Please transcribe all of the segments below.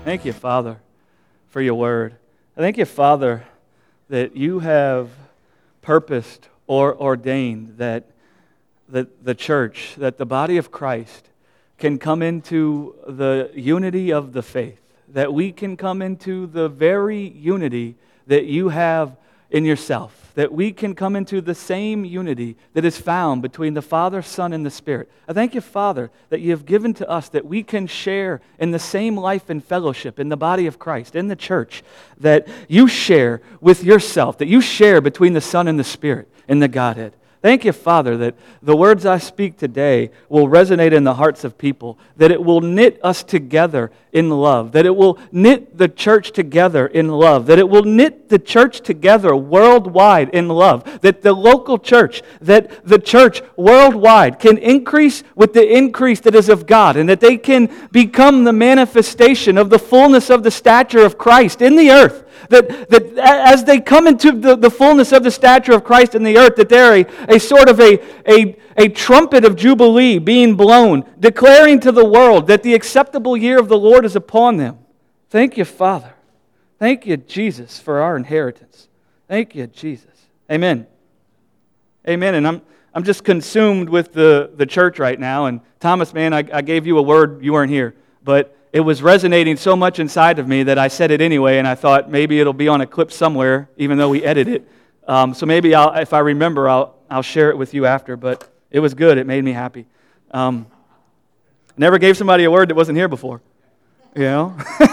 Thank you, Father, for your word. I thank you, Father, that you have purposed or ordained that the church, that the body of Christ can come into the unity of the faith, that we can come into the very unity that you have in yourself, that we can come into the same unity that is found between the Father, Son, and the Spirit. I thank you, Father, that you have given to us that we can share in the same life and fellowship in the body of Christ, in the church, that you share with yourself, that you share between the Son and the Spirit in the Godhead. Thank you, Father, that the words I speak today will resonate in the hearts of people, that it will knit us together in love, that it will knit the church together in love, that it will knit the church together worldwide in love, that the local church, that the church worldwide can increase with the increase that is of God, and that they can become the manifestation of the fullness of the stature of Christ in the earth. That as they come into the fullness of the stature of Christ in the earth, that they're a sort of a trumpet of jubilee being blown, declaring to the world that the acceptable year of the Lord is upon them. Thank you, Father. Thank you, Jesus, for our inheritance. Thank you, Jesus. Amen. Amen. And I'm just consumed with the church right now. And Thomas, man, I gave you a word. You weren't here. But it was resonating so much inside of me that I said it anyway, and I thought maybe it'll be on a clip somewhere, even though we edit it. So maybe if I remember, I'll share it with you after. But it was good. It made me happy. Never gave somebody a word that wasn't here before. You know?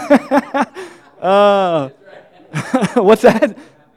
What's that?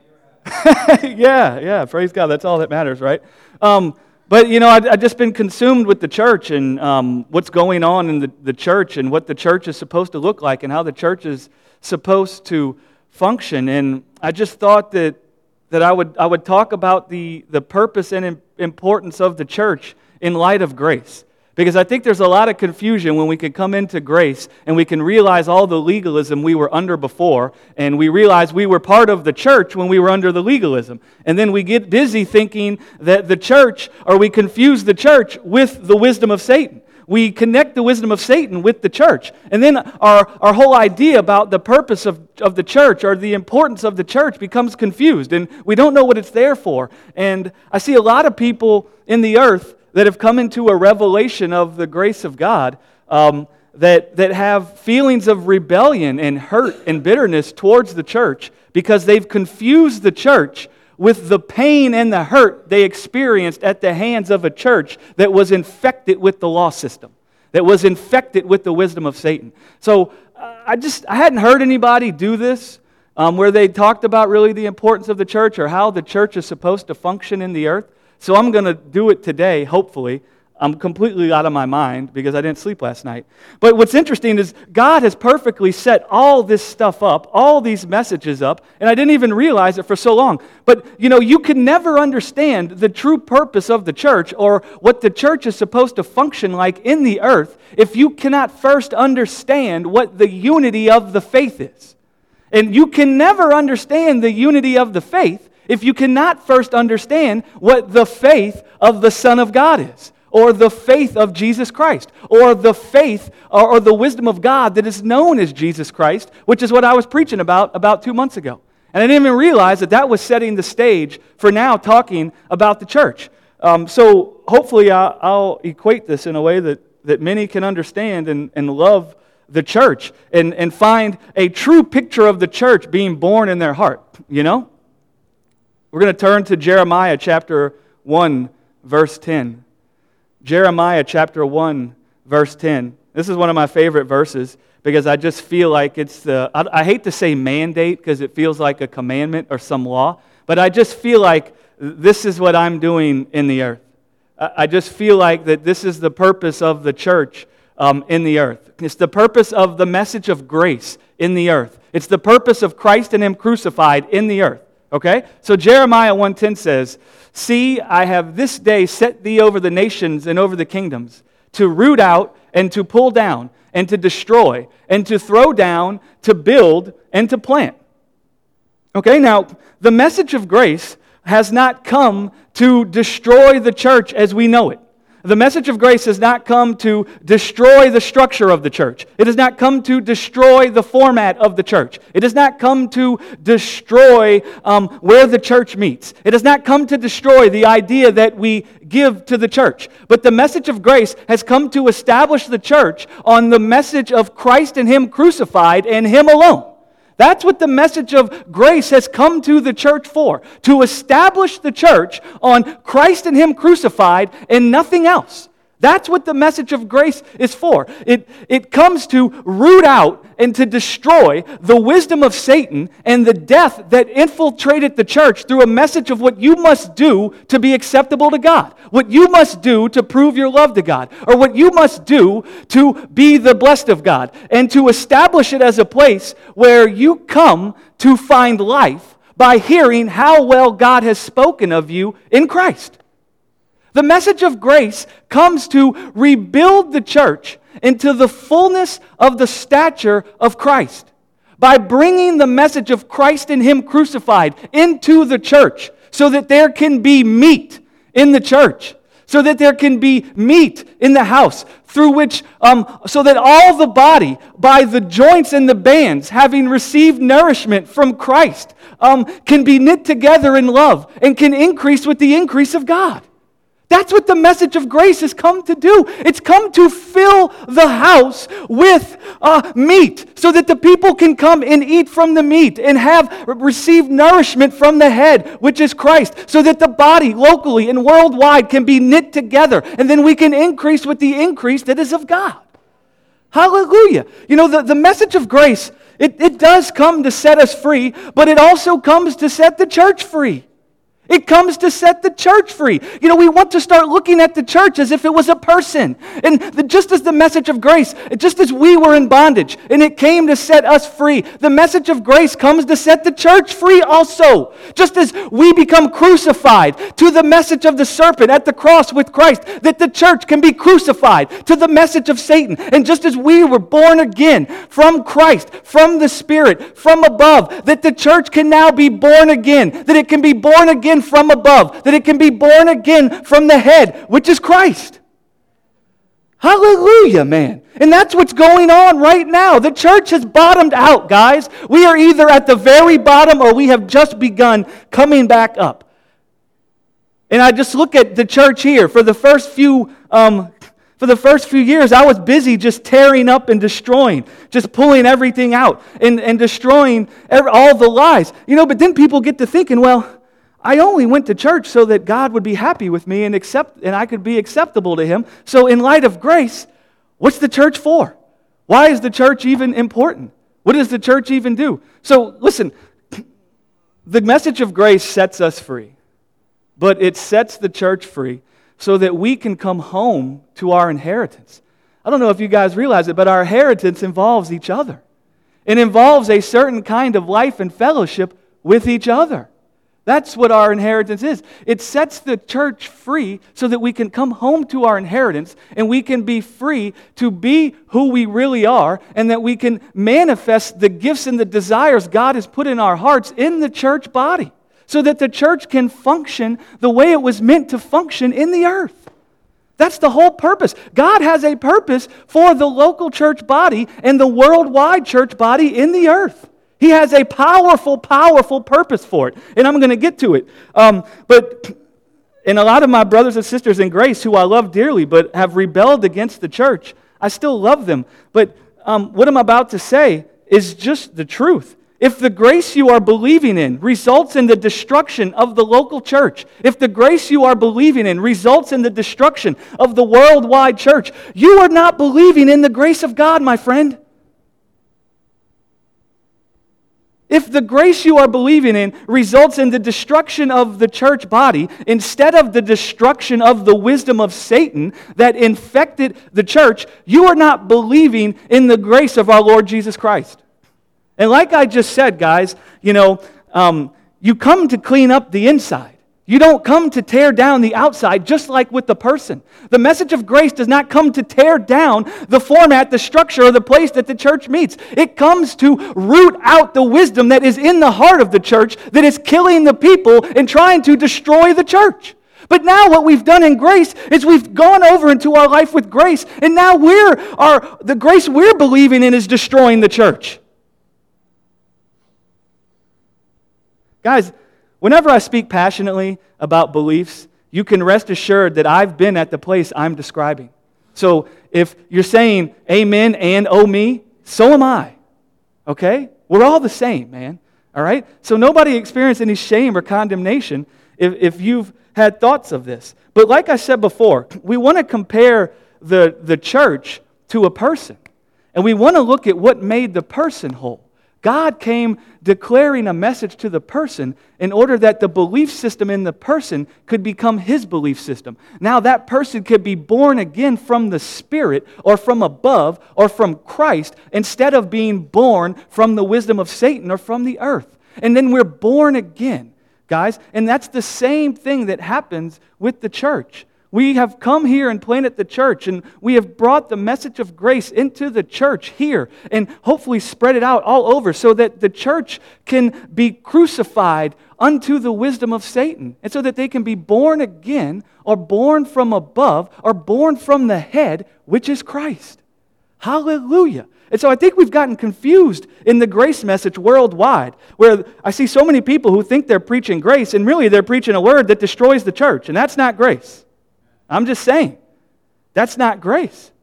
Yeah. Praise God. That's all that matters, right? But, you know, I've just been consumed with the church and what's going on in the church and what the church is supposed to look like and how the church is supposed to function. And I just thought that I would talk about the purpose and importance of the church in light of grace. Because I think there's a lot of confusion when we can come into grace and we can realize all the legalism we were under before, and we realize we were part of the church when we were under the legalism. And then we get busy thinking that the church, or we confuse the church with the wisdom of Satan. We connect the wisdom of Satan with the church. And then our whole idea about the purpose of the church or the importance of the church becomes confused, and we don't know what it's there for. And I see a lot of people in the earth that have come into a revelation of the grace of God, that have feelings of rebellion and hurt and bitterness towards the church because they've confused the church with the pain and the hurt they experienced at the hands of a church that was infected with the law system, that was infected with the wisdom of Satan. So I hadn't heard anybody do this where they talked about really the importance of the church or how the church is supposed to function in the earth. So I'm going to do it today, hopefully. I'm completely out of my mind because I didn't sleep last night. But what's interesting is God has perfectly set all this stuff up, all these messages up, and I didn't even realize it for so long. But, you know, you can never understand the true purpose of the church or what the church is supposed to function like in the earth if you cannot first understand what the unity of the faith is. And you can never understand the unity of the faith if you cannot first understand what the faith of the Son of God is, or the faith of Jesus Christ, or the faith or the wisdom of God that is known as Jesus Christ, which is what I was preaching about 2 months ago. And I didn't even realize that was setting the stage for now talking about the church. So hopefully I'll equate this in a way that many can understand and love the church and find a true picture of the church being born in their heart, you know? We're going to turn to Jeremiah chapter 1, verse 10. Jeremiah chapter 1, verse 10. This is one of my favorite verses because I just feel like it's I hate to say mandate because it feels like a commandment or some law, but I just feel like this is what I'm doing in the earth. I just feel like that this is the purpose of the church in the earth. It's the purpose of the message of grace in the earth. It's the purpose of Christ and Him crucified in the earth. Okay? So Jeremiah 1:10 says, "See, I have this day set thee over the nations and over the kingdoms, to root out and to pull down and to destroy and to throw down, to build and to plant." Okay, now, the message of grace has not come to destroy the church as we know it. The message of grace has not come to destroy the structure of the church. It has not come to destroy the format of the church. It has not come to destroy where the church meets. It has not come to destroy the idea that we give to the church. But the message of grace has come to establish the church on the message of Christ and Him crucified and Him alone. That's what the message of grace has come to the church for, to establish the church on Christ and Him crucified and nothing else. That's what the message of grace is for. It comes to root out and to destroy the wisdom of Satan and the death that infiltrated the church through a message of what you must do to be acceptable to God, what you must do to prove your love to God, or what you must do to be the blessed of God, and to establish it as a place where you come to find life by hearing how well God has spoken of you in Christ. The message of grace comes to rebuild the church into the fullness of the stature of Christ by bringing the message of Christ and Him crucified into the church so that there can be meat in the church, so that there can be meat in the house, through which, so that all the body, by the joints and the bands, having received nourishment from Christ, can be knit together in love and can increase with the increase of God. That's what the message of grace has come to do. It's come to fill the house with meat so that the people can come and eat from the meat and have received nourishment from the head, which is Christ, so that the body locally and worldwide can be knit together, and then we can increase with the increase that is of God. Hallelujah. You know, the message of grace, it does come to set us free, but it also comes to set the church free. It comes to set the church free. You know, we want to start looking at the church as if it was a person. And just as the message of grace, just as we were in bondage, and it came to set us free, the message of grace comes to set the church free also. Just as we become crucified to the message of the serpent at the cross with Christ, that the church can be crucified to the message of Satan. And just as we were born again from Christ, from the Spirit, from above, that the church can now be born again, that it can be born again from above, that it can be born again from the head, which is Christ. Hallelujah, man. And that's what's going on right now. The church has bottomed out, guys. We are either at the very bottom or we have just begun coming back up. And I just look at the church here. For the first few years, I was busy just tearing up and destroying, just pulling everything out and destroying all the lies. You know, but then people get to thinking, well, I only went to church so that God would be happy with me and I could be acceptable to Him. So in light of grace, what's the church for? Why is the church even important? What does the church even do? So listen, the message of grace sets us free, but it sets the church free so that we can come home to our inheritance. I don't know if you guys realize it, but our inheritance involves each other. It involves a certain kind of life and fellowship with each other. That's what our inheritance is. It sets the church free so that we can come home to our inheritance and we can be free to be who we really are, and that we can manifest the gifts and the desires God has put in our hearts in the church body so that the church can function the way it was meant to function in the earth. That's the whole purpose. God has a purpose for the local church body and the worldwide church body in the earth. He has a powerful, powerful purpose for it. And I'm going to get to it. But a lot of my brothers and sisters in grace who I love dearly but have rebelled against the church, I still love them. But what I'm about to say is just the truth. If the grace you are believing in results in the destruction of the local church, if the grace you are believing in results in the destruction of the worldwide church, you are not believing in the grace of God, my friend. If the grace you are believing in results in the destruction of the church body instead of the destruction of the wisdom of Satan that infected the church, you are not believing in the grace of our Lord Jesus Christ. And like I just said, guys, you come to clean up the inside. You don't come to tear down the outside, just like with the person. The message of grace does not come to tear down the format, the structure, or the place that the church meets. It comes to root out the wisdom that is in the heart of the church that is killing the people and trying to destroy the church. But now what we've done in grace is we've gone over into our life with grace, and now the grace we're believing in is destroying the church. Guys, whenever I speak passionately about beliefs, you can rest assured that I've been at the place I'm describing. So if you're saying amen and oh me, so am I. Okay? We're all the same, man. All right? So nobody experience any shame or condemnation if you've had thoughts of this. But like I said before, we want to compare the church to a person. And we want to look at what made the person whole. God came declaring a message to the person in order that the belief system in the person could become his belief system. Now that person could be born again from the Spirit or from above or from Christ instead of being born from the wisdom of Satan or from the earth. And then we're born again, guys. And that's the same thing that happens with the church. We have come here and planted the church, and we have brought the message of grace into the church here and hopefully spread it out all over so that the church can be crucified unto the wisdom of Satan, and so that they can be born again or born from above or born from the head, which is Christ. Hallelujah. And so I think we've gotten confused in the grace message worldwide, where I see so many people who think they're preaching grace, and really they're preaching a word that destroys the church, and that's not grace. I'm just saying, that's not grace.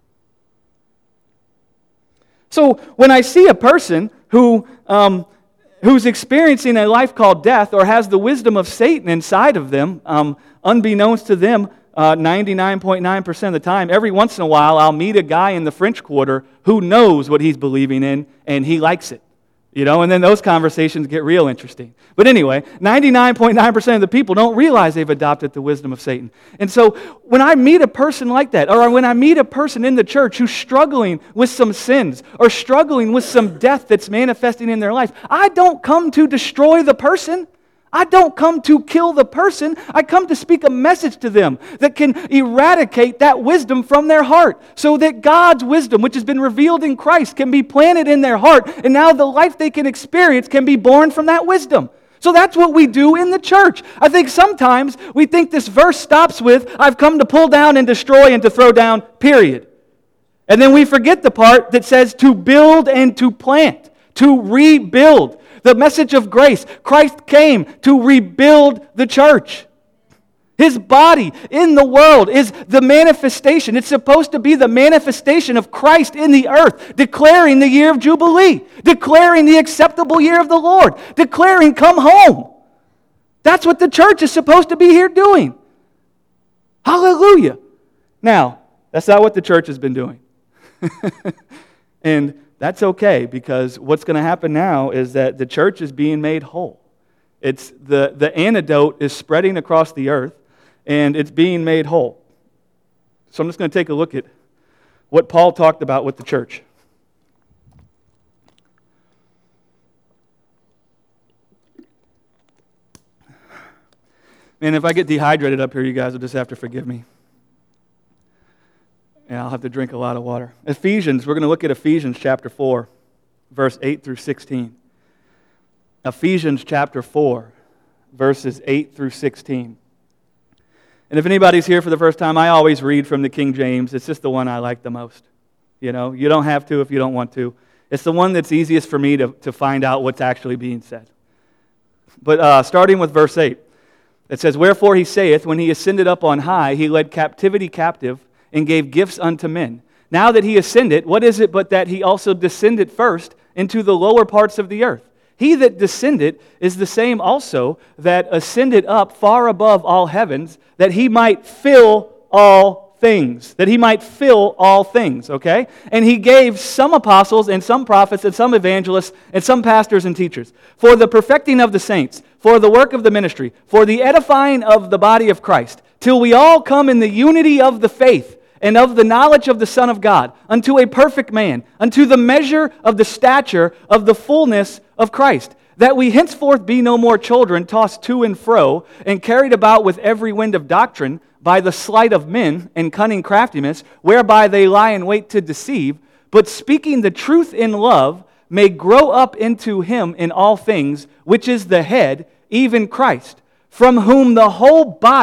So when I see a person who's experiencing a life called death or has the wisdom of Satan inside of them, unbeknownst to them, 99.9% of the time, every once in a while I'll meet a guy in the French Quarter who knows what he's believing in and he likes it. And then those conversations get real interesting. But anyway, 99.9% of the people don't realize they've adopted the wisdom of Satan. And so when I meet a person like that, or when I meet a person in the church who's struggling with some sins, or struggling with some death that's manifesting in their life, I don't come to destroy the person. I don't come to kill the person. I come to speak a message to them that can eradicate that wisdom from their heart so that God's wisdom, which has been revealed in Christ, can be planted in their heart, and now the life they can experience can be born from that wisdom. So that's what we do in the church. I think sometimes we think this verse stops with, I've come to pull down and destroy and to throw down, period. And then we forget the part that says to build and to plant, to rebuild. The message of grace. Christ came to rebuild the church. His body in the world is the manifestation. It's supposed to be the manifestation of Christ in the earth, declaring the year of Jubilee, declaring the acceptable year of the Lord, declaring come home. That's what the church is supposed to be here doing. Hallelujah. Now, that's not what the church has been doing. And that's okay, because what's going to happen now is that the church is being made whole. It's the antidote is spreading across the earth, and it's being made whole. So I'm just going to take a look at what Paul talked about with the church. Man, if I get dehydrated up here, you guys will just have to forgive me. And I'll have to drink a lot of water. Ephesians, we're going to look at Ephesians chapter 4, verse 8 through 16. Ephesians chapter 4, verses 8 through 16. And if anybody's here for the first time, I always read from the King James. It's just the one I like the most. You don't have to if you don't want to. It's the one that's easiest for me to find out what's actually being said. But starting with verse 8, it says, Wherefore he saith, when he ascended up on high, he led captivity captive, and gave gifts unto men. Now that he ascended, what is it but that he also descended first into the lower parts of the earth? He that descended is the same also that ascended up far above all heavens, that he might fill all things. That he might fill all things, okay? And he gave some apostles and some prophets and some evangelists and some pastors and teachers for the perfecting of the saints, for the work of the ministry, for the edifying of the body of Christ, till we all come in the unity of the faith and of the knowledge of the Son of God, unto a perfect man, unto the measure of the stature of the fullness of Christ, that we henceforth be no more children, tossed to and fro, and carried about with every wind of doctrine, by the sleight of men and cunning craftiness, whereby they lie in wait to deceive, but speaking the truth in love, may grow up into him in all things, which is the head, even Christ, from whom the whole body,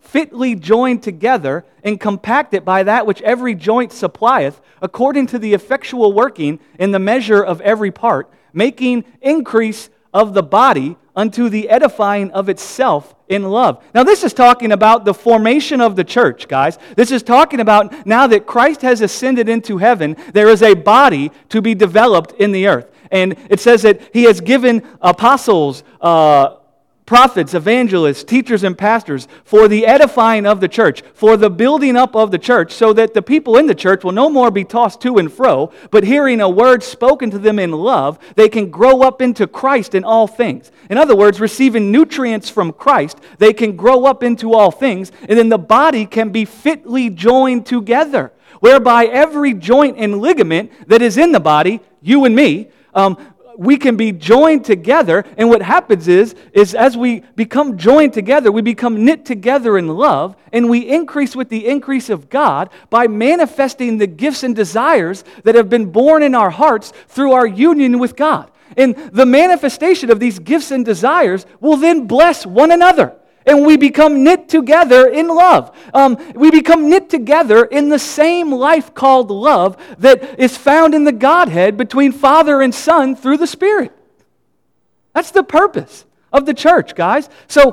fitly joined together and compacted by that which every joint supplieth, according to the effectual working in the measure of every part, making increase of the body unto the edifying of itself in love. Now this is talking about the formation of the church, guys. This is talking about now that Christ has ascended into heaven, there is a body to be developed in the earth. And it says that He has given apostles, prophets, evangelists, teachers, and pastors for the edifying of the church, for the building up of the church, so that the people in the church will no more be tossed to and fro, but hearing a word spoken to them in love, they can grow up into Christ in all things. In other words, receiving nutrients from Christ, they can grow up into all things, and then the body can be fitly joined together, whereby every joint and ligament that is in the body, you and me, we can be joined together, and what happens is as we become joined together, we become knit together in love, and we increase with the increase of God by manifesting the gifts and desires that have been born in our hearts through our union with God. And the manifestation of these gifts and desires will then bless one another. And we become knit together in love. We become knit together in the same life called love that is found in the Godhead between Father and Son through the Spirit. That's the purpose of the church, guys. So,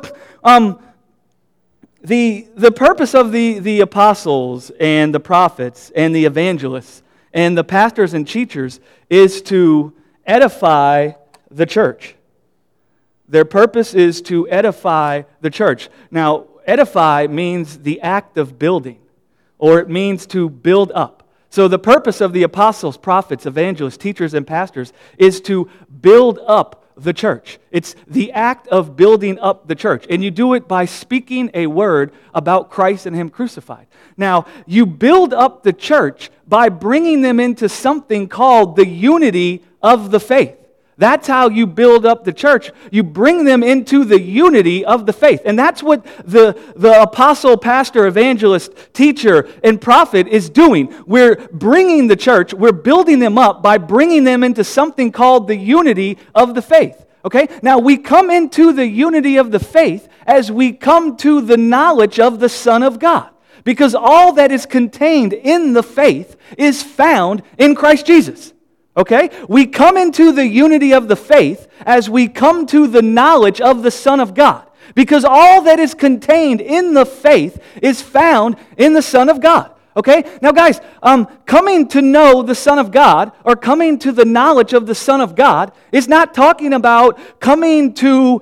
the purpose of the apostles and the prophets and the evangelists and the pastors and teachers is to edify the church. Their purpose is to edify the church. Now, edify means the act of building, or it means to build up. So the purpose of the apostles, prophets, evangelists, teachers, and pastors is to build up the church. It's the act of building up the church. And you do it by speaking a word about Christ and Him crucified. Now, you build up the church by bringing them into something called the unity of the faith. That's how you build up the church. You bring them into the unity of the faith. And that's what the apostle, pastor, evangelist, teacher, and prophet is doing. We're bringing the church, we're building them up by bringing them into something called the unity of the faith. Okay? Now, we come into the unity of the faith as we come to the knowledge of the Son of God. Because all that is contained in the faith is found in Christ Jesus. Okay? We come into the unity of the faith as we come to the knowledge of the Son of God. Because all that is contained in the faith is found in the Son of God. Okay? Now guys, coming to know the Son of God, or coming to the knowledge of the Son of God, is not talking about coming to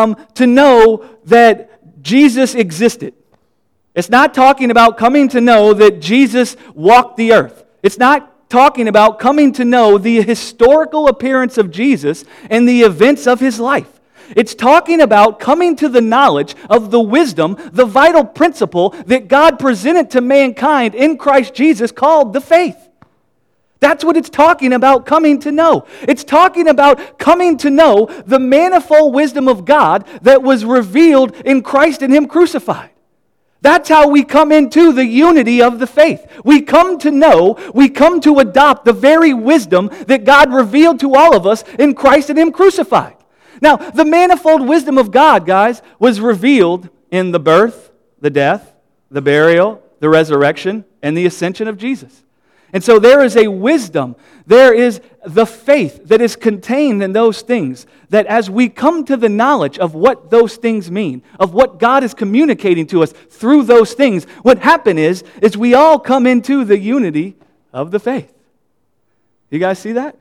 know that Jesus existed. It's not talking about coming to know that Jesus walked the earth. It's not talking about coming to know the historical appearance of Jesus and the events of His life. It's talking about coming to the knowledge of the wisdom, the vital principle that God presented to mankind in Christ Jesus called the faith. That's what it's talking about coming to know. It's talking about coming to know the manifold wisdom of God that was revealed in Christ and Him crucified. That's how we come into the unity of the faith. We come to know, we come to adopt the very wisdom that God revealed to all of us in Christ and Him crucified. Now, the manifold wisdom of God, guys, was revealed in the birth, the death, the burial, the resurrection, and the ascension of Jesus. And so there is a wisdom, there is the faith that is contained in those things, that as we come to the knowledge of what those things mean, of what God is communicating to us through those things, what happens is we all come into the unity of the faith. You guys see that?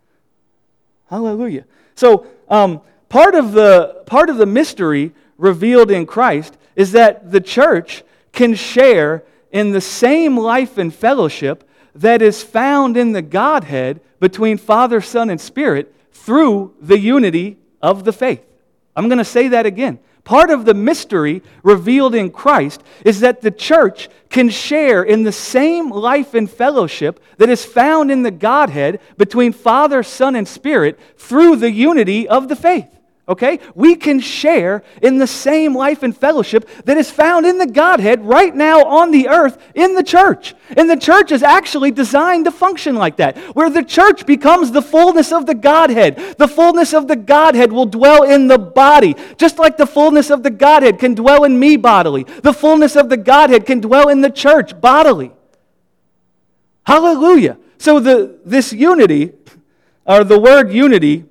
Hallelujah. So part of the mystery revealed in Christ is that the church can share in the same life and fellowship that is found in the Godhead between Father, Son, and Spirit through the unity of the faith. I'm going to say that again. Part of the mystery revealed in Christ is that the church can share in the same life and fellowship that is found in the Godhead between Father, Son, and Spirit through the unity of the faith. Okay? We can share in the same life and fellowship that is found in the Godhead right now on the earth in the church. And the church is actually designed to function like that, where the church becomes the fullness of the Godhead. The fullness of the Godhead will dwell in the body, just like the fullness of the Godhead can dwell in me bodily. The fullness of the Godhead can dwell in the church bodily. Hallelujah. So this unity, or the word unity,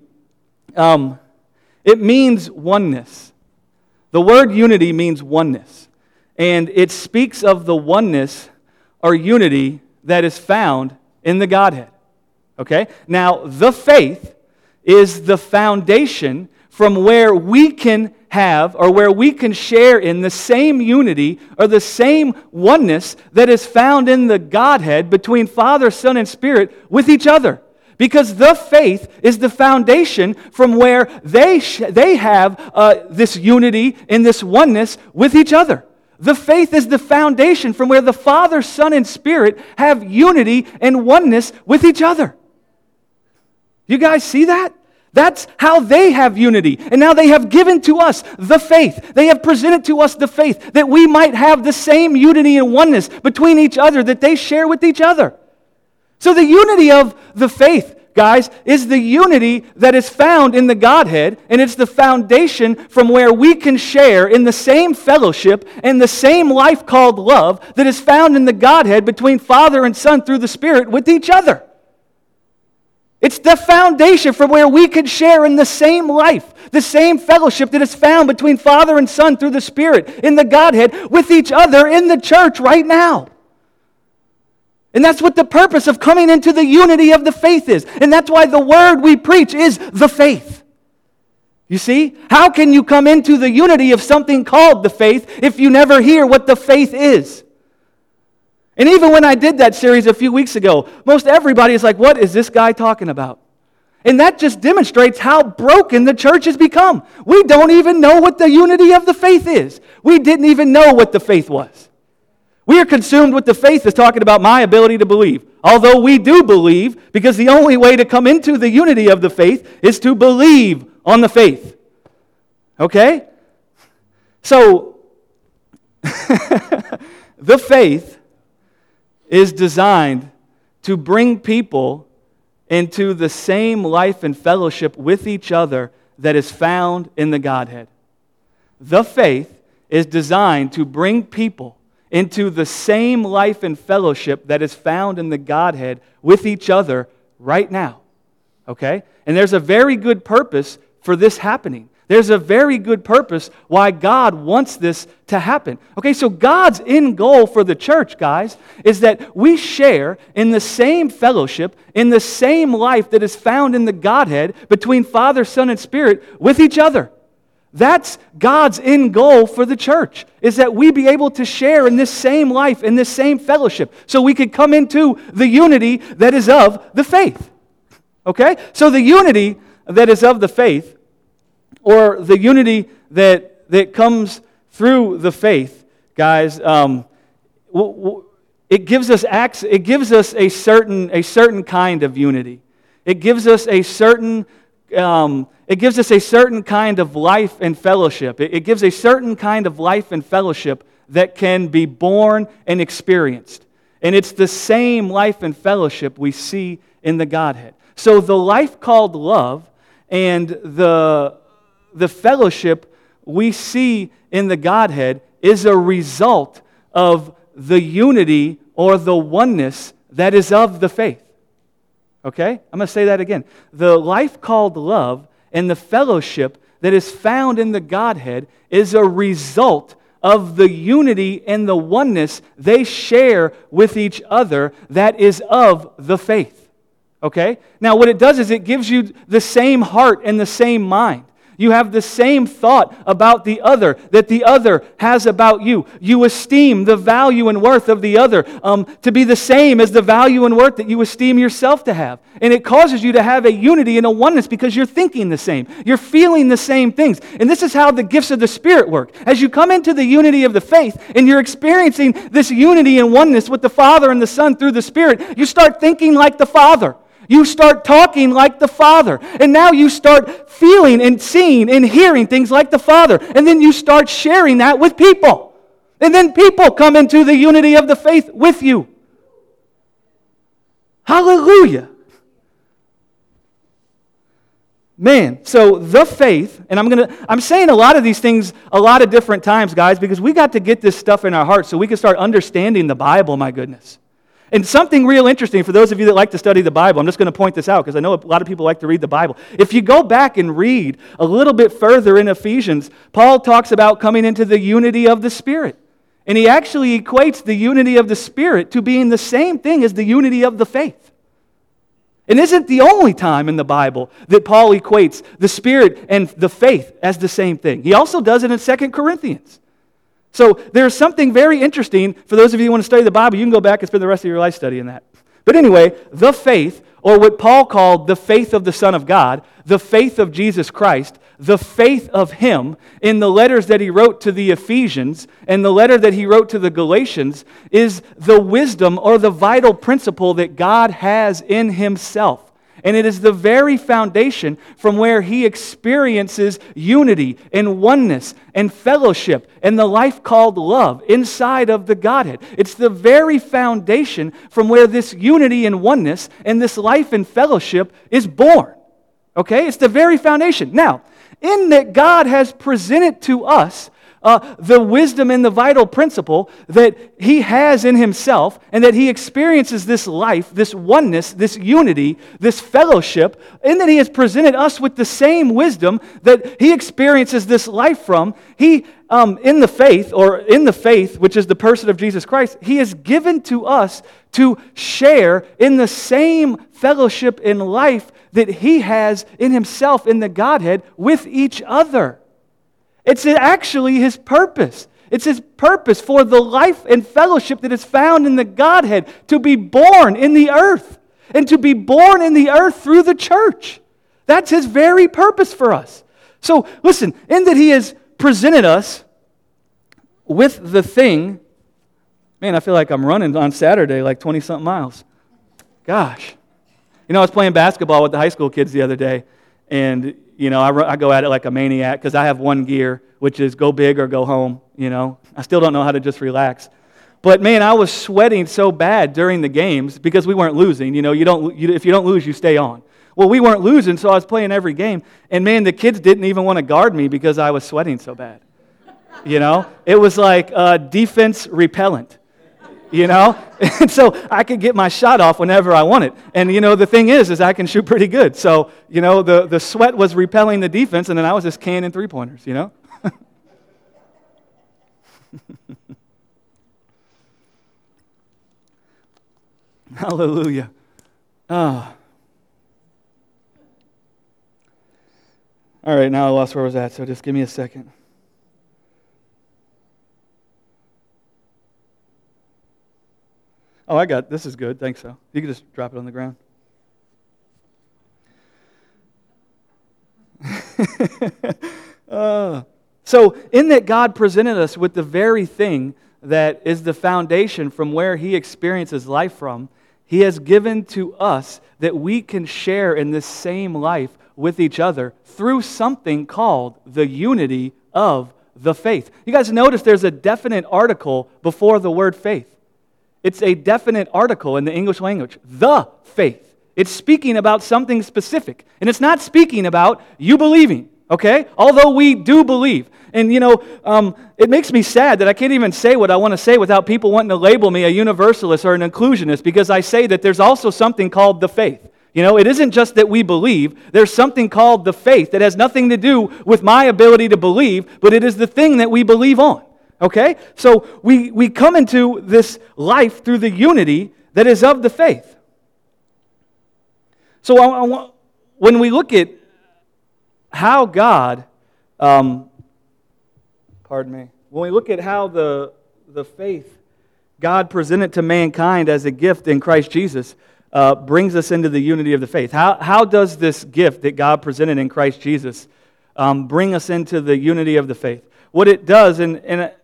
it means oneness. The word unity means oneness. And it speaks of the oneness or unity that is found in the Godhead. Okay? Now, the faith is the foundation from where we can have, or where we can share in the same unity or the same oneness that is found in the Godhead between Father, Son, and Spirit with each other. Because the faith is the foundation from where they have this unity and this oneness with each other. The faith is the foundation from where the Father, Son, and Spirit have unity and oneness with each other. You guys see that? That's how they have unity. And now they have given to us the faith. They have presented to us the faith that we might have the same unity and oneness between each other that they share with each other. So the unity of the faith, guys, is the unity that is found in the Godhead, and it's the foundation from where we can share in the same fellowship and the same life called love that is found in the Godhead between Father and Son through the Spirit with each other. It's the foundation from where we can share in the same life, the same fellowship that is found between Father and Son through the Spirit in the Godhead with each other in the church right now. And that's what the purpose of coming into the unity of the faith is. And that's why the word we preach is the faith. You see? How can you come into the unity of something called the faith if you never hear what the faith is? And even when I did that series a few weeks ago, most everybody is like, what is this guy talking about? And that just demonstrates how broken the church has become. We don't even know what the unity of the faith is. We didn't even know what the faith was. We are consumed with the faith as talking about my ability to believe. Although we do believe, because the only way to come into the unity of the faith is to believe on the faith. Okay? So, the faith is designed to bring people into the same life and fellowship with each other that is found in the Godhead. The faith is designed to bring people into the same life and fellowship that is found in the Godhead with each other right now. Okay? And there's a very good purpose for this happening. There's a very good purpose why God wants this to happen. Okay, so God's end goal for the church, guys, is that we share in the same fellowship, in the same life that is found in the Godhead between Father, Son, and Spirit with each other. That's God's end goal for the church, is that we be able to share in this same life, in this same fellowship, so we could come into the unity that is of the faith. Okay? So the unity that is of the faith, or the unity that comes through the faith, guys, it gives us a certain kind of unity. It gives us a certain kind of life and fellowship. It gives a certain kind of life and fellowship that can be born and experienced. And it's the same life and fellowship we see in the Godhead. So the life called love and the fellowship we see in the Godhead is a result of the unity or the oneness that is of the faith. Okay? I'm going to say that again. The life called love and the fellowship that is found in the Godhead is a result of the unity and the oneness they share with each other that is of the faith. Okay? Now what it does is it gives you the same heart and the same mind. You have the same thought about the other that the other has about you. You esteem the value and worth of the other to be the same as the value and worth that you esteem yourself to have. And it causes you to have a unity and a oneness because you're thinking the same. You're feeling the same things. And this is how the gifts of the Spirit work. As you come into the unity of the faith and you're experiencing this unity and oneness with the Father and the Son through the Spirit, you start thinking like the Father. You start talking like the Father. And now you start feeling and seeing and hearing things like the Father. And then you start sharing that with people. And then people come into the unity of the faith with you. Hallelujah. Man, so the faith, and I'm saying a lot of these things a lot of different times, guys, because we got to get this stuff in our hearts so we can start understanding the Bible, my goodness. And something real interesting for those of you that like to study the Bible, I'm just going to point this out because I know a lot of people like to read the Bible. If you go back and read a little bit further in Ephesians, Paul talks about coming into the unity of the Spirit. And he actually equates the unity of the Spirit to being the same thing as the unity of the faith. It isn't the only time in the Bible that Paul equates the Spirit and the faith as the same thing. He also does it in 2 Corinthians. So there's something very interesting. For those of you who want to study the Bible, you can go back and spend the rest of your life studying that. But anyway, the faith, or what Paul called the faith of the Son of God, the faith of Jesus Christ, the faith of Him, in the letters that he wrote to the Ephesians and the letter that he wrote to the Galatians, is the wisdom or the vital principle that God has in Himself. And it is the very foundation from where He experiences unity and oneness and fellowship and the life called love inside of the Godhead. It's the very foundation from where this unity and oneness and this life and fellowship is born. Okay? It's the very foundation. Now, in that God has presented to us the wisdom and the vital principle that He has in Himself, and that He experiences this life, this oneness, this unity, this fellowship, and that He has presented us with the same wisdom that He experiences this life from. He, in the faith, which is the person of Jesus Christ, He has given to us to share in the same fellowship in life that He has in Himself, in the Godhead, with each other. It's actually His purpose. It's His purpose for the life and fellowship that is found in the Godhead to be born in the earth, and to be born in the earth through the church. That's His very purpose for us. So listen, in that He has presented us with the thing. Man, I feel like I'm running on Saturday like 20-something miles. Gosh. You know, I was playing basketball with the high school kids the other day, and you know, I go at it like a maniac because I have one gear, which is go big or go home, you know. I still don't know how to just relax. But man, I was sweating so bad during the games because we weren't losing. You know, if you don't lose, you stay on. Well, we weren't losing, so I was playing every game. And man, the kids didn't even want to guard me because I was sweating so bad. You know, it was like defense repellent. You know, and so I could get my shot off whenever I wanted. And, you know, the thing is I can shoot pretty good. So, you know, the sweat was repelling the defense, and then I was just canning three-pointers, you know. Hallelujah. Oh. All right, now I lost where I was at, so just give me a second. Oh, this is good. Thanks, so. You can just drop it on the ground. So, in that God presented us with the very thing that is the foundation from where He experiences life from, He has given to us that we can share in this same life with each other through something called the unity of the faith. You guys notice there's a definite article before the word faith. It's a definite article in the English language. The faith. It's speaking about something specific. And it's not speaking about you believing, okay? Although we do believe. And, you know, it makes me sad that I can't even say what I want to say without people wanting to label me a universalist or an inclusionist, because I say that there's also something called the faith. You know, it isn't just that we believe. There's something called the faith that has nothing to do with my ability to believe, but it is the thing that we believe on. Okay? So we come into this life through the unity that is of the faith. So when we look at how God, when we look at how the faith God presented to mankind as a gift in Christ Jesus brings us into the unity of the faith. How does this gift that God presented in Christ Jesus bring us into the unity of the faith? What it does, and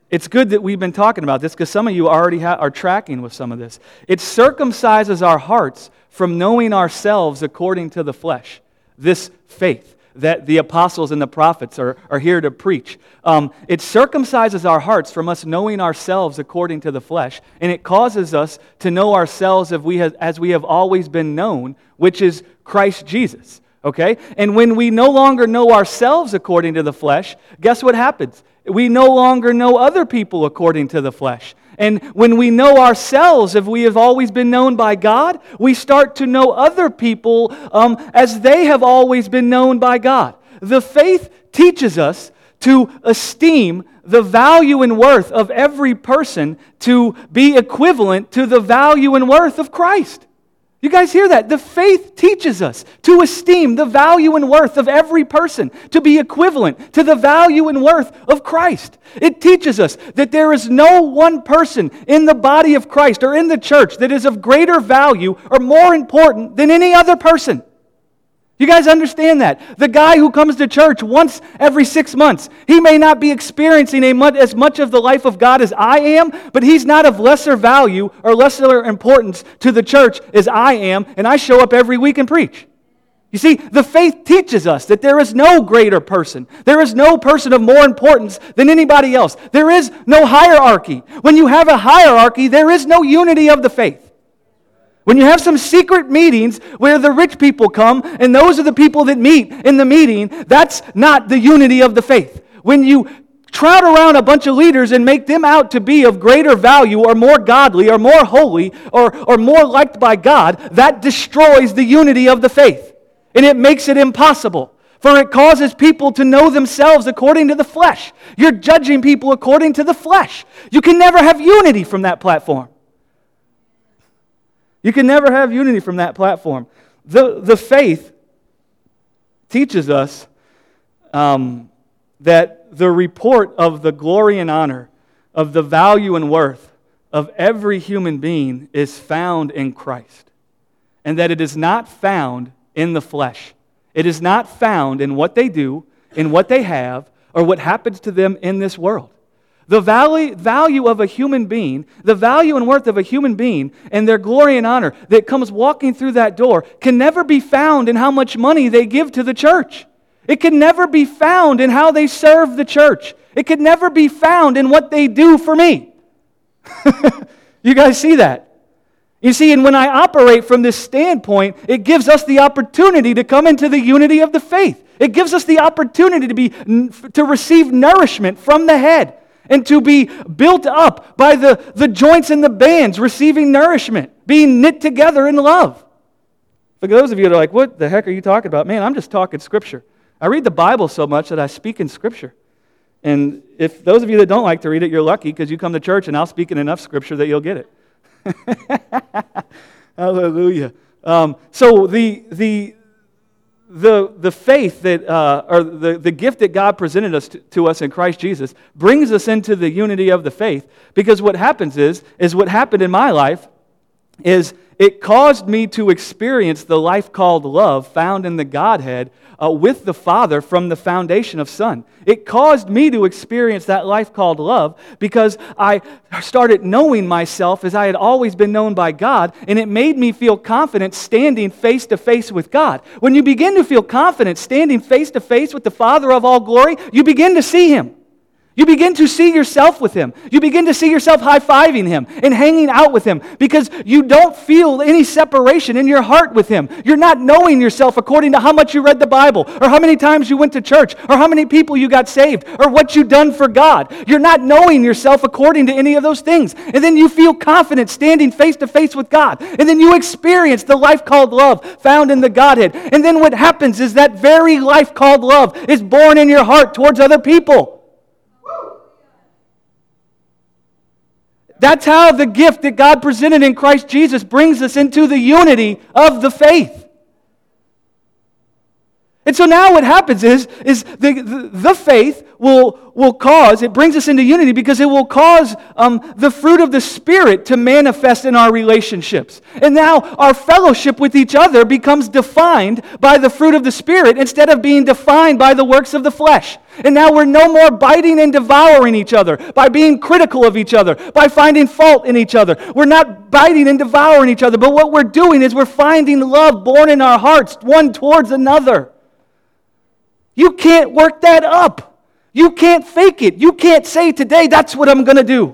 it's good that we've been talking about this because some of you already are tracking with some of this. It circumcises our hearts from knowing ourselves according to the flesh. This faith that the apostles and the prophets are here to preach. It circumcises our hearts from us knowing ourselves according to the flesh, and it causes us to know ourselves as we have always been known, which is Christ Jesus. Okay? And when we no longer know ourselves according to the flesh, guess what happens? We no longer know other people according to the flesh. And when we know ourselves, if we have always been known by God, we start to know other people as they have always been known by God. The faith teaches us to esteem the value and worth of every person to be equivalent to the value and worth of Christ. You guys hear that? The faith teaches us to esteem the value and worth of every person to be equivalent to the value and worth of Christ. It teaches us that there is no one person in the body of Christ or in the church that is of greater value or more important than any other person. You guys understand that? The guy who comes to church once every 6 months, he may not be experiencing as much of the life of God as I am, but he's not of lesser value or lesser importance to the church as I am, and I show up every week and preach. You see, the faith teaches us that there is no greater person. There is no person of more importance than anybody else. There is no hierarchy. When you have a hierarchy, there is no unity of the faith. When you have some secret meetings where the rich people come and those are the people that meet in the meeting, that's not the unity of the faith. When you crowd around a bunch of leaders and make them out to be of greater value or more godly or more holy or more liked by God, that destroys the unity of the faith. And it makes it impossible. For it causes people to know themselves according to the flesh. You're judging people according to the flesh. You can never have unity from that platform. You can never have unity from that platform. The faith teaches us that the report of the glory and honor, of the value and worth of every human being is found in Christ. And that it is not found in the flesh. It is not found in what they do, in what they have, or what happens to them in this world. The value of a human being, the value and worth of a human being, and their glory and honor that comes walking through that door can never be found in how much money they give to the church. It can never be found in how they serve the church. It can never be found in what they do for me. You guys see that? You see, and when I operate from this standpoint, it gives us the opportunity to come into the unity of the faith. It gives us the opportunity to receive nourishment from the head. And to be built up by the joints and the bands, receiving nourishment, being knit together in love. For those of you that are like, what the heck are you talking about? Man, I'm just talking Scripture. I read the Bible so much that I speak in Scripture. And if those of you that don't like to read it, you're lucky because you come to church and I'll speak in enough Scripture that you'll get it. Hallelujah. So the faith that, or the gift that God presented us to us in Christ Jesus brings us into the unity of the faith. Because what happens is what happened in my life is it caused me to experience the life called love found in the Godhead with the Father from the foundation of Son. It caused me to experience that life called love because I started knowing myself as I had always been known by God, and it made me feel confident standing face to face with God. When you begin to feel confident standing face to face with the Father of all glory, you begin to see Him. You begin to see yourself with Him. You begin to see yourself high-fiving Him and hanging out with Him because you don't feel any separation in your heart with Him. You're not knowing yourself according to how much you read the Bible or how many times you went to church or how many people you got saved or what you've done for God. You're not knowing yourself according to any of those things. And then you feel confident standing face to face with God. And then you experience the life called love found in the Godhead. And then what happens is that very life called love is born in your heart towards other people. That's how the gift that God presented in Christ Jesus brings us into the unity of the faith. And so now what happens is the faith it brings us into unity because it will cause the fruit of the Spirit to manifest in our relationships. And now our fellowship with each other becomes defined by the fruit of the Spirit instead of being defined by the works of the flesh. And now we're no more biting and devouring each other by being critical of each other, by finding fault in each other. We're not biting and devouring each other, but what we're doing is we're finding love born in our hearts, one towards another. You can't work that up. You can't fake it. You can't say today, that's what I'm going to do.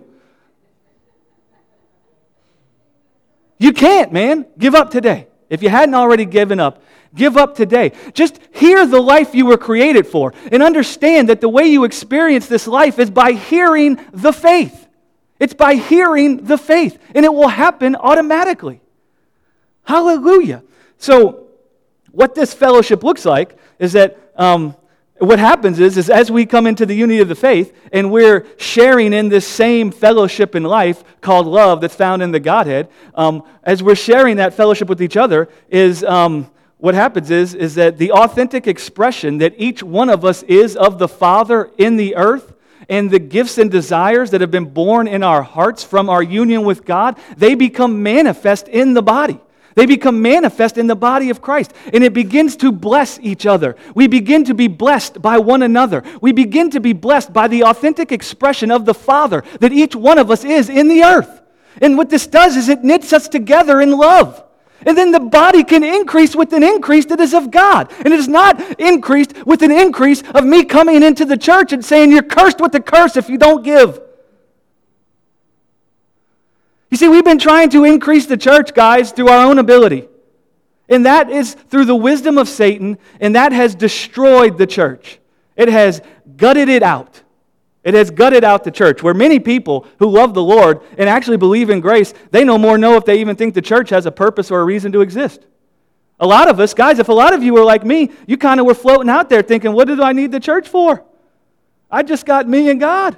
You can't, man. Give up today. If you hadn't already given up, give up today. Just hear the life you were created for and understand that the way you experience this life is by hearing the faith. It's by hearing the faith, and it will happen automatically. Hallelujah. So what this fellowship looks like is that what happens is as we come into the unity of the faith and we're sharing in this same fellowship in life called love that's found in the Godhead, as we're sharing that fellowship with each other is what happens is that the authentic expression that each one of us is of the Father in the earth and the gifts and desires that have been born in our hearts from our union with God, they become manifest in the body. They become manifest in the body of Christ, and it begins to bless each other. We begin to be blessed by one another. We begin to be blessed by the authentic expression of the Father that each one of us is in the earth. And what this does is it knits us together in love. And then the body can increase with an increase that is of God. And it is not increased with an increase of me coming into the church and saying, you're cursed with the curse if you don't give. You see, we've been trying to increase the church, guys, through our own ability. And that is through the wisdom of Satan, and that has destroyed the church. It has gutted it out. It has gutted out the church, where many people who love the Lord and actually believe in grace, they no more know if they even think the church has a purpose or a reason to exist. A lot of us, guys, if a lot of you were like me, you kind of were floating out there thinking, what do I need the church for? I just got me and God.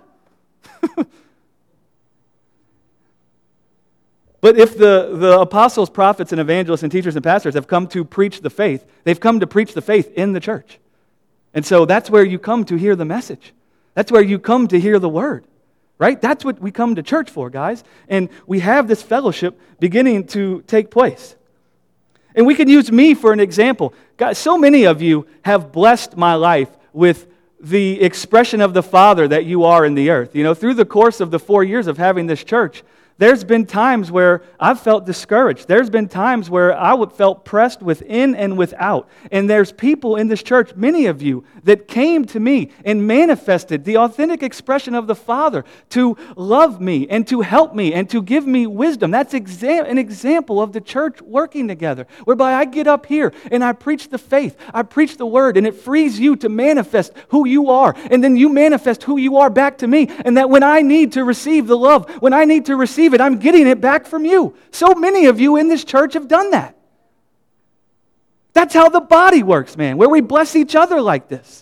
But if the apostles, prophets, and evangelists, and teachers, and pastors have come to preach the faith, they've come to preach the faith in the church. And so that's where you come to hear the message. That's where you come to hear the word, right? That's what we come to church for, guys. And we have this fellowship beginning to take place. And we can use me for an example. Guys, so many of you have blessed my life with the expression of the Father that you are in the earth. You know, through the course of the 4 years of having this church, there's been times where I've felt discouraged. There's been times where I felt pressed within and without. And there's people in this church, many of you, that came to me and manifested the authentic expression of the Father to love me and to help me and to give me wisdom. That's an example of the church working together, whereby I get up here and I preach the faith. I preach the word, and it frees you to manifest who you are. And then you manifest who you are back to me. And that when I need to receive the love, when I need to receive it, I'm getting it back from you. So many of you in this church have done that. That's how the body works, man, where we bless each other like this.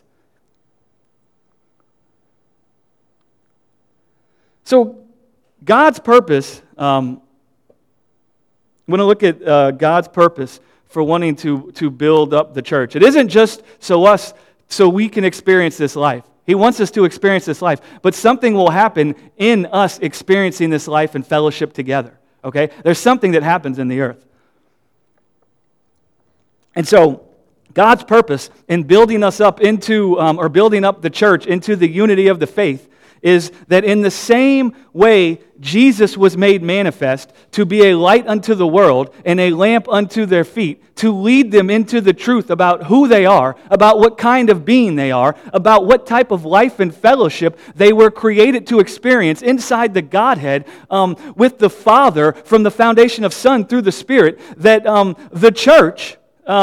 So God's purpose, I want to look at God's purpose for wanting to build up the church. It isn't just so we can experience this life. He wants us to experience this life, but something will happen in us experiencing this life and fellowship together, okay? There's something that happens in the earth. And so, God's purpose in building us up into, or building up the church into the unity of the faith is that in the same way Jesus was made manifest to be a light unto the world and a lamp unto their feet, to lead them into the truth about who they are, about what kind of being they are, about what type of life and fellowship they were created to experience inside the Godhead with the Father from the foundation of Son through the Spirit, that the church,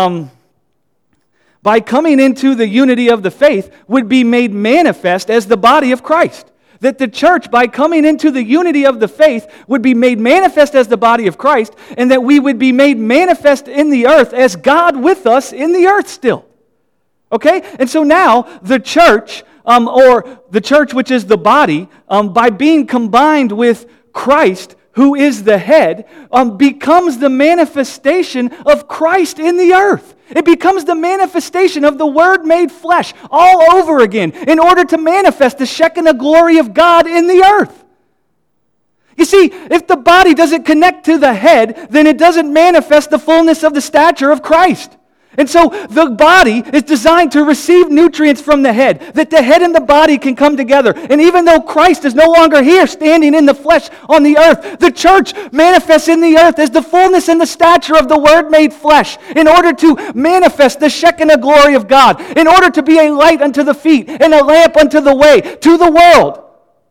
by coming into the unity of the faith, would be made manifest as the body of Christ. That the church, by coming into the unity of the faith, would be made manifest as the body of Christ, and that we would be made manifest in the earth as God with us in the earth still. Okay? And so now, the church, or the church which is the body, by being combined with Christ, who is the head, becomes the manifestation of Christ in the earth. It becomes the manifestation of the Word made flesh all over again in order to manifest the Shekinah glory of God in the earth. You see, if the body doesn't connect to the head, then it doesn't manifest the fullness of the stature of Christ. And so the body is designed to receive nutrients from the head, that the head and the body can come together. And even though Christ is no longer here standing in the flesh on the earth, the church manifests in the earth as the fullness and the stature of the Word made flesh in order to manifest the Shekinah glory of God, in order to be a light unto the feet and a lamp unto the way to the world.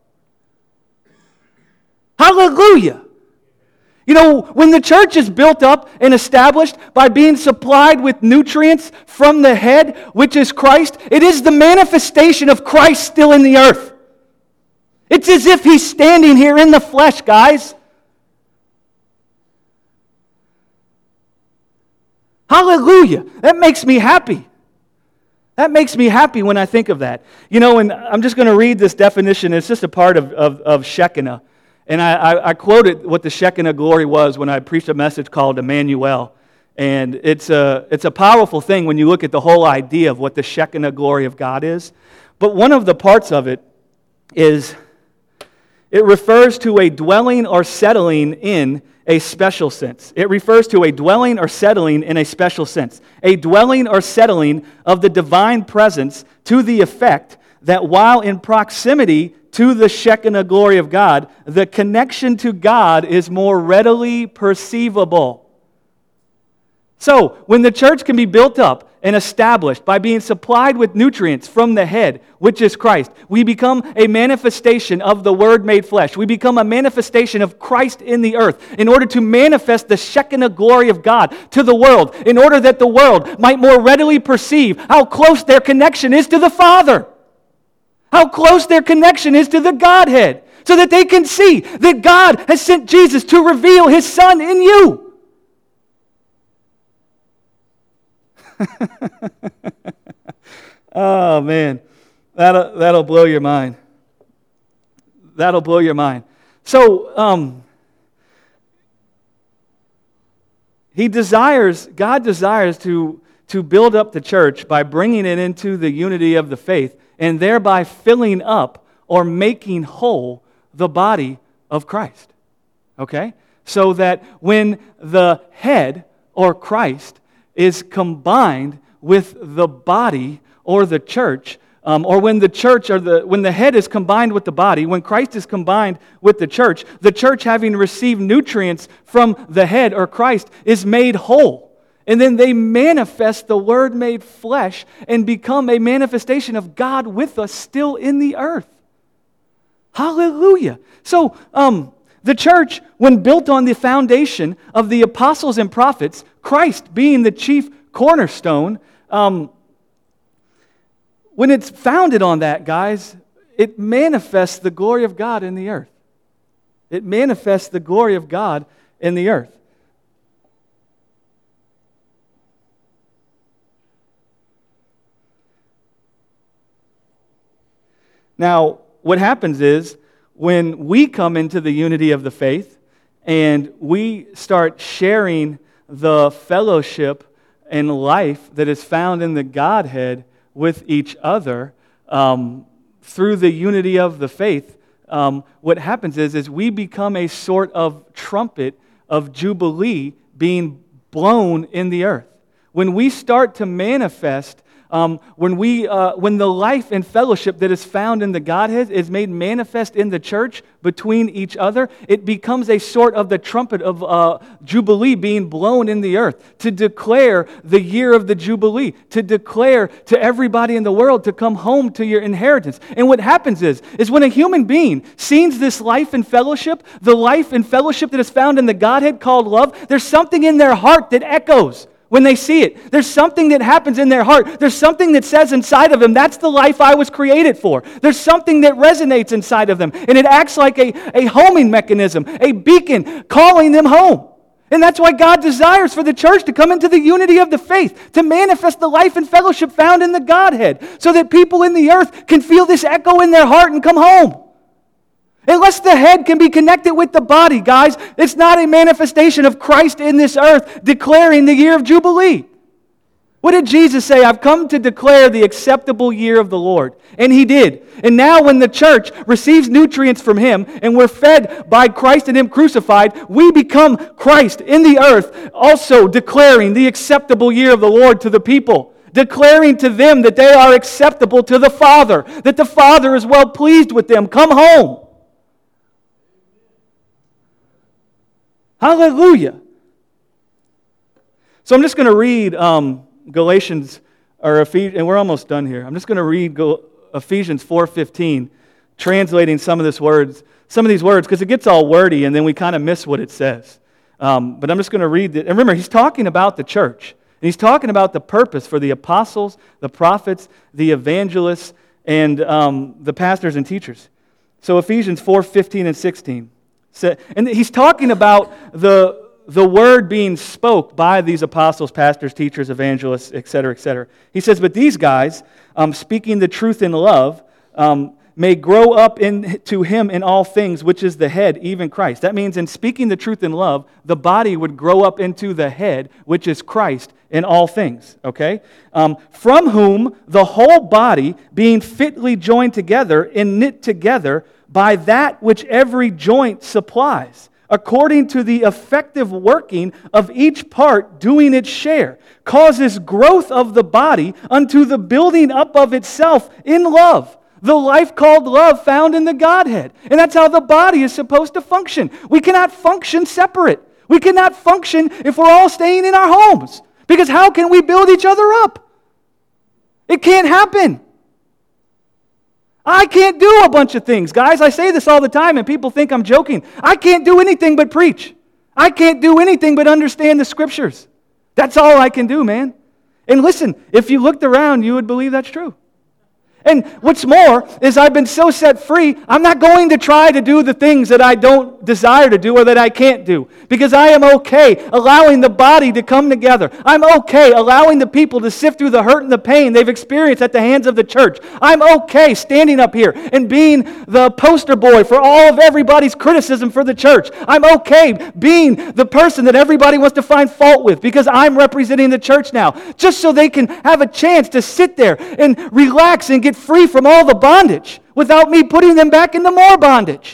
Hallelujah! You know, when the church is built up and established by being supplied with nutrients from the head, which is Christ, it is the manifestation of Christ still in the earth. It's as if He's standing here in the flesh, guys. Hallelujah! That makes me happy. That makes me happy when I think of that. You know, and I'm just going to read this definition. It's just a part of Shekinah. And I quoted what the Shekinah glory was when I preached a message called Emmanuel. And it's a powerful thing when you look at the whole idea of what the Shekinah glory of God is. But one of the parts of it is it refers to a dwelling or settling in a special sense. It refers to a dwelling or settling in a special sense. A dwelling or settling of the divine presence to the effect that while in proximity to the Shekinah glory of God, the connection to God is more readily perceivable. So, when the church can be built up and established by being supplied with nutrients from the head, which is Christ, we become a manifestation of the Word made flesh. We become a manifestation of Christ in the earth in order to manifest the Shekinah glory of God to the world, in order that the world might more readily perceive how close their connection is to the Father. How close their connection is to the Godhead, so that they can see that God has sent Jesus to reveal His Son in you. Oh, man. That'll blow your mind. That'll blow your mind. So, God desires to build up the church by bringing it into the unity of the faith, and thereby filling up or making whole the body of Christ. Okay? So that when the head, or Christ, is combined with the body, or the church, or when the head is combined with the body, when Christ is combined with the church having received nutrients from the head, or Christ, is made whole. And then they manifest the Word made flesh and become a manifestation of God with us still in the earth. Hallelujah. So, the church, when built on the foundation of the apostles and prophets, Christ being the chief cornerstone, when it's founded on that, guys, it manifests the glory of God in the earth. It manifests the glory of God in the earth. Now, what happens is, when we come into the unity of the faith and we start sharing the fellowship and life that is found in the Godhead with each other through the unity of the faith, what happens is we become a sort of trumpet of Jubilee being blown in the earth. When we start to manifest when the life and fellowship that is found in the Godhead is made manifest in the church between each other, it becomes a sort of the trumpet of Jubilee being blown in the earth to declare the year of the Jubilee, to declare to everybody in the world to come home to your inheritance. And what happens is when a human being sees this life and fellowship, the life and fellowship that is found in the Godhead called love, there's something in their heart that echoes. When they see it, there's something that happens in their heart. There's something that says inside of them, that's the life I was created for. There's something that resonates inside of them, and it acts like a homing mechanism, a beacon calling them home. And that's why God desires for the church to come into the unity of the faith, to manifest the life and fellowship found in the Godhead, so that people in the earth can feel this echo in their heart and come home. Unless the head can be connected with the body, guys, it's not a manifestation of Christ in this earth declaring the year of Jubilee. What did Jesus say? I've come to declare the acceptable year of the Lord. And He did. And now when the church receives nutrients from Him and we're fed by Christ and Him crucified, we become Christ in the earth, also declaring the acceptable year of the Lord to the people. Declaring to them that they are acceptable to the Father, that the Father is well pleased with them. Come home. Hallelujah. So I'm just going to read Galatians, or Ephesians, and we're almost done here. I'm just going to read Ephesians 4:15, translating some of these words, because it gets all wordy, and then we kind of miss what it says. But I'm just going to read it. And remember, he's talking about the church. And he's talking about the purpose for the apostles, the prophets, the evangelists, and the pastors and teachers. So Ephesians 4:15 and 16. And he's talking about the word being spoke by these apostles, pastors, teachers, evangelists, etc., etc. He says, but these guys, speaking the truth in love, may grow up into Him in all things, which is the head, even Christ. That means in speaking the truth in love, the body would grow up into the head, which is Christ, in all things. Okay? From whom the whole body, being fitly joined together and knit together by that which every joint supplies, according to the effective working of each part doing its share, causes growth of the body unto the building up of itself in love. The life called love found in the Godhead. And that's how the body is supposed to function. We cannot function separate. We cannot function if we're all staying in our homes. Because how can we build each other up? It can't happen. I can't do a bunch of things. Guys, I say this all the time and people think I'm joking. I can't do anything but preach. I can't do anything but understand the Scriptures. That's all I can do, man. And listen, if you looked around, you would believe that's true. And what's more is I've been so set free, I'm not going to try to do the things that I don't desire to do or that I can't do. Because I am okay allowing the body to come together. I'm okay allowing the people to sift through the hurt and the pain they've experienced at the hands of the church. I'm okay standing up here and being the poster boy for all of everybody's criticism for the church. I'm okay being the person that everybody wants to find fault with because I'm representing the church now. Just so they can have a chance to sit there and relax and get free from all the bondage without me putting them back into more bondage.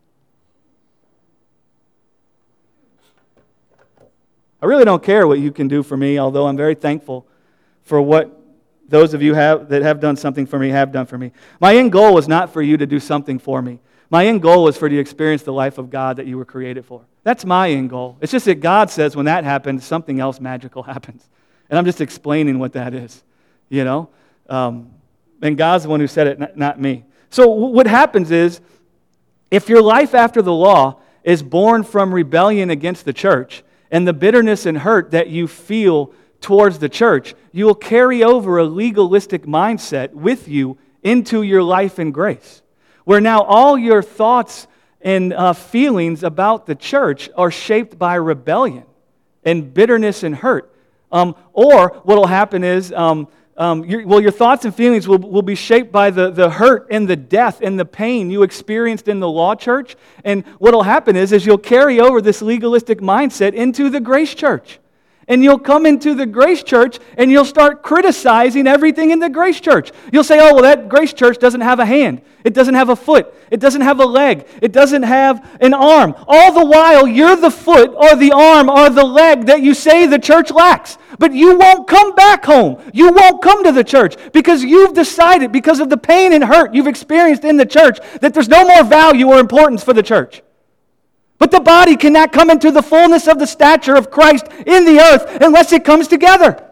I really don't care what you can do for me, although I'm very thankful for what those of you that have done something for me have done for me. My end goal was not for you to do something for me. My end goal was for you to experience the life of God that you were created for. That's my end goal. It's just that God says when that happens, something else magical happens. And I'm just explaining what that is, you know? And God's the one who said it, not me. So what happens is, if your life after the law is born from rebellion against the church and the bitterness and hurt that you feel towards the church, you will carry over a legalistic mindset with you into your life in grace, where now all your thoughts and feelings about the church are shaped by rebellion and bitterness and hurt. Or what will happen is, your thoughts and feelings will be shaped by the hurt and the death and the pain you experienced in the law church. And what will happen is you'll carry over this legalistic mindset into the grace church. And you'll come into the grace church and you'll start criticizing everything in the grace church. You'll say, oh, well, that grace church doesn't have a hand. It doesn't have a foot. It doesn't have a leg. It doesn't have an arm. All the while, you're the foot or the arm or the leg that you say the church lacks. But you won't come back home. You won't come to the church because you've decided, because of the pain and hurt you've experienced in the church, that there's no more value or importance for the church. But the body cannot come into the fullness of the stature of Christ in the earth unless it comes together.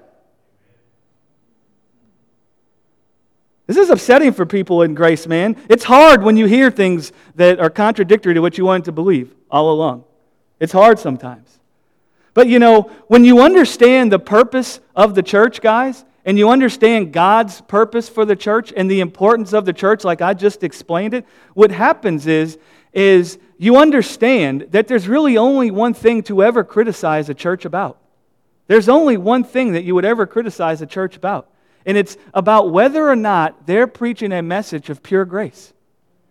This is upsetting for people in grace, man. It's hard when you hear things that are contradictory to what you wanted to believe all along. It's hard sometimes. But you know, when you understand the purpose of the church, guys, and you understand God's purpose for the church and the importance of the church like I just explained it, what happens is you understand that there's really only one thing to ever criticize a church about. There's only one thing that you would ever criticize a church about. And it's about whether or not they're preaching a message of pure grace.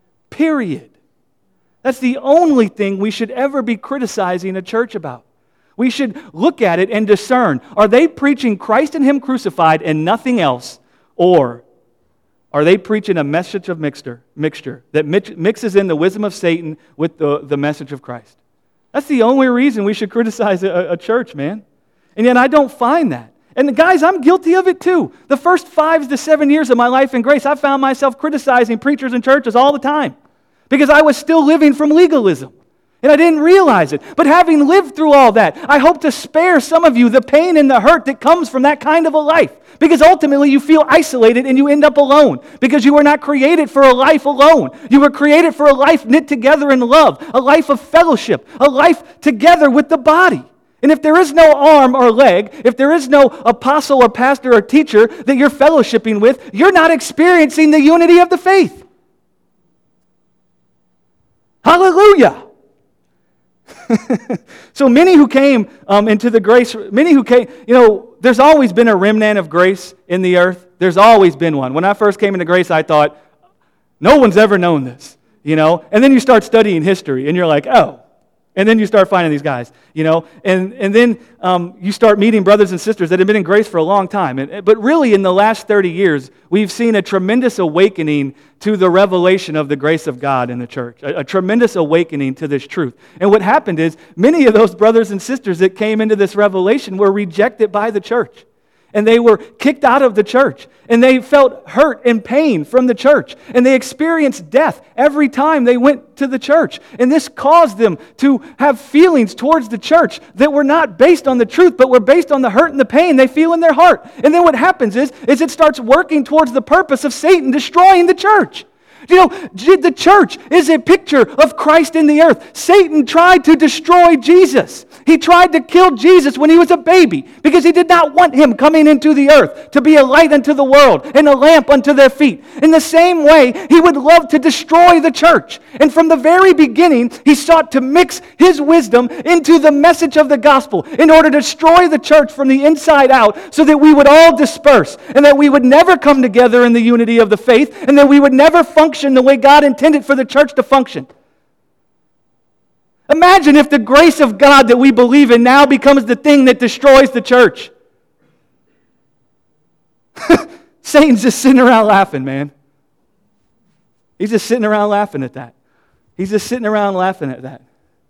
Period. That's the only thing we should ever be criticizing a church about. We should look at it and discern, are they preaching Christ and Him crucified and nothing else, or are they preaching a message of mixture that mixes in the wisdom of Satan with the message of Christ? That's the only reason we should criticize a church, man. And yet I don't find that. And guys, I'm guilty of it too. The first 5 to 7 years of my life in grace, I found myself criticizing preachers and churches all the time because I was still living from legalism. And I didn't realize it. But having lived through all that, I hope to spare some of you the pain and the hurt that comes from that kind of a life. Because ultimately you feel isolated and you end up alone. Because you were not created for a life alone. You were created for a life knit together in love. A life of fellowship. A life together with the body. And if there is no arm or leg, if there is no apostle or pastor or teacher that you're fellowshipping with, you're not experiencing the unity of the faith. Hallelujah! So many who came into the grace, there's always been a remnant of grace in the earth. There's always been one. When I first came into grace, I thought, no one's ever known this, And then you start studying history, and you're like, oh. And then you start finding these guys, And then you start meeting brothers and sisters that have been in grace for a long time. But really, in the last 30 years, we've seen a tremendous awakening to the revelation of the grace of God in the church. A tremendous awakening to this truth. And what happened is, many of those brothers and sisters that came into this revelation were rejected by the church. And they were kicked out of the church. And they felt hurt and pain from the church. And they experienced death every time they went to the church. And this caused them to have feelings towards the church that were not based on the truth, but were based on the hurt and the pain they feel in their heart. And then what happens is it starts working towards the purpose of Satan destroying the church. The church is a picture of Christ in the earth. Satan tried to destroy Jesus. He tried to kill Jesus when he was a baby because he did not want him coming into the earth to be a light unto the world and a lamp unto their feet. In the same way, he would love to destroy the church. And from the very beginning, he sought to mix his wisdom into the message of the gospel in order to destroy the church from the inside out so that we would all disperse and that we would never come together in the unity of the faith and that we would never function the way God intended for the church to function. Imagine if the grace of God that we believe in now becomes the thing that destroys the church. Satan's just sitting around laughing, man. He's just sitting around laughing at that. He's just sitting around laughing at that.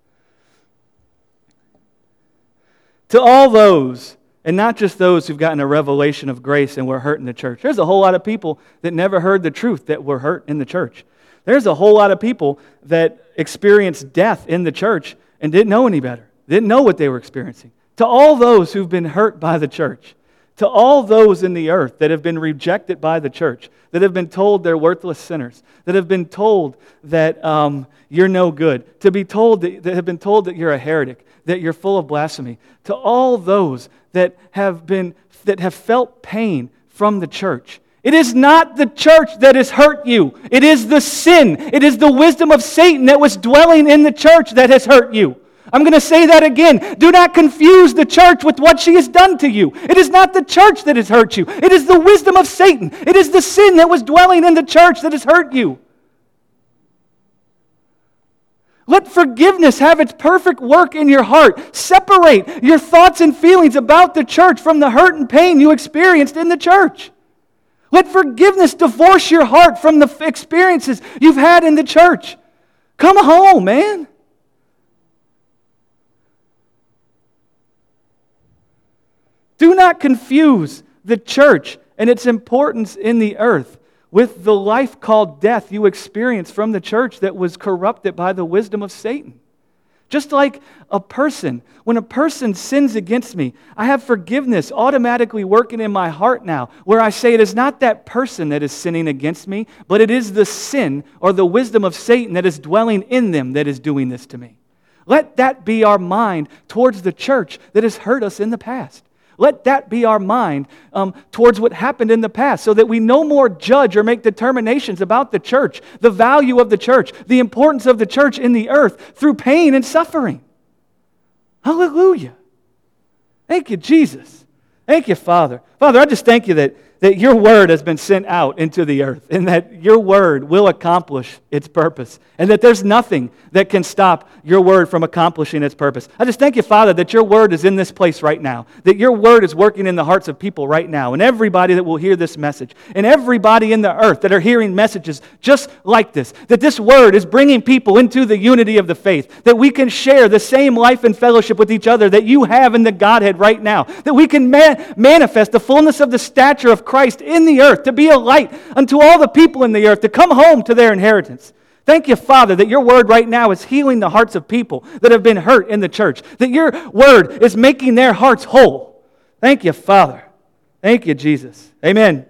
To all those, and not just those who've gotten a revelation of grace and were hurt in the church. There's a whole lot of people that never heard the truth that were hurt in the church. There's a whole lot of people that experienced death in the church and didn't know any better. Didn't know what they were experiencing. To all those who've been hurt by the church, to all those in the earth that have been rejected by the church, that have been told they're worthless sinners, that have been told that you're no good, that have been told that you're a heretic, that you're full of blasphemy, to all those that have felt pain from the church. It is not the church that has hurt you. It is the sin. It is the wisdom of Satan that was dwelling in the church that has hurt you. I'm going to say that again. Do not confuse the church with what she has done to you. It is not the church that has hurt you. It is the wisdom of Satan. It is the sin that was dwelling in the church that has hurt you. Let forgiveness have its perfect work in your heart. Separate your thoughts and feelings about the church from the hurt and pain you experienced in the church. Let forgiveness divorce your heart from the experiences you've had in the church. Come home, man. Do not confuse the church and its importance in the earth with the life called death you experience from the church that was corrupted by the wisdom of Satan. Just like a person, when a person sins against me, I have forgiveness automatically working in my heart now, where I say it is not that person that is sinning against me, but it is the sin or the wisdom of Satan that is dwelling in them that is doing this to me. Let that be our mind towards the church that has hurt us in the past. Let that be our mind towards what happened in the past so that we no more judge or make determinations about the church, the value of the church, the importance of the church in the earth through pain and suffering. Hallelujah. Thank you, Jesus. Thank you, Father. Father, I just thank you that that your word has been sent out into the earth and that your word will accomplish its purpose and that there's nothing that can stop your word from accomplishing its purpose. I just thank you, Father, that your word is in this place right now, that your word is working in the hearts of people right now and everybody that will hear this message and everybody in the earth that are hearing messages just like this, that this word is bringing people into the unity of the faith, that we can share the same life and fellowship with each other that you have in the Godhead right now, that we can manifest the fullness of the stature of Christ in the earth, to be a light unto all the people in the earth, to come home to their inheritance. Thank you, Father, that your word right now is healing the hearts of people that have been hurt in the church, that your word is making their hearts whole. Thank you, Father. Thank you, Jesus. Amen.